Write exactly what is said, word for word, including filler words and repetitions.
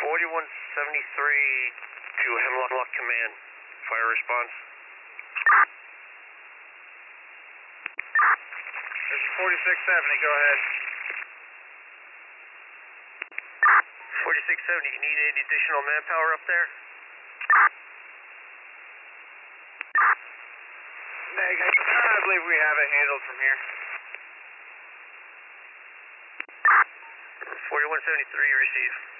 forty-one seventy-three to Hemlock Command. Fire response. This is forty-six seventy, go ahead. forty-six seventy, you need any additional manpower up there? Negative. I believe we have it handled from here. forty-one seventy-three, you receive.